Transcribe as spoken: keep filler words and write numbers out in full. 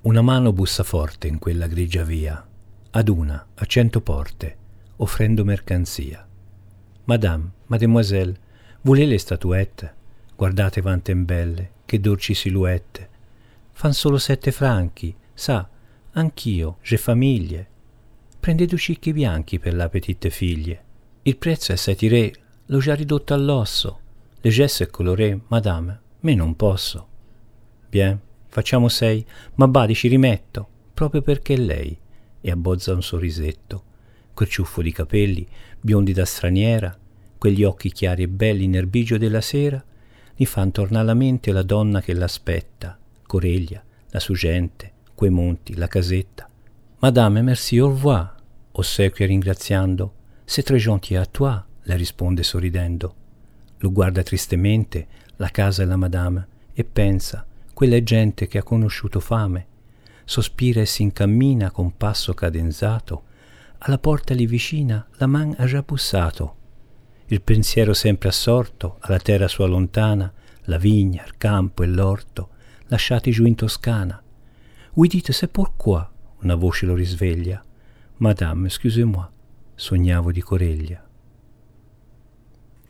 Una mano bussa forte in quella grigia via, ad una, a cento porte, offrendo mercanzia. Madame, mademoiselle, voulez le statuette? Guardate vanten belle, che dolci silhouette. Fan solo sette franchi, sa, anch'io, j'ai famiglie. Prende due cicchi bianchi per la petite figlie. Il prezzo è sei tiré, l'ho già ridotto all'osso. Le gesso è coloré, madame, me non posso. Bien, facciamo sei, ma badi ci rimetto, proprio perché è lei. E abbozza un sorrisetto, quel ciuffo di capelli, biondi da straniera, quegli occhi chiari e belli nel bigio della sera, gli fan tornare alla mente la donna che l'aspetta, Coreglia, la sugente, quei monti, la casetta. Madame, merci, au revoir, ossequia ringraziando. C'est très gentil à toi, le risponde sorridendo. Lo guarda tristemente, la casa e la madame, e pensa, quella è gente che ha conosciuto fame. Sospira e si incammina con passo cadenzato. Alla porta lì vicina la man ha già bussato. Il pensiero sempre assorto alla terra sua lontana, la vigna, il campo e l'orto, lasciati giù in Toscana. Oui, dites, c'est pourquoi? Una voce lo risveglia. Madame, excusez-moi, sognavo di Coreglia.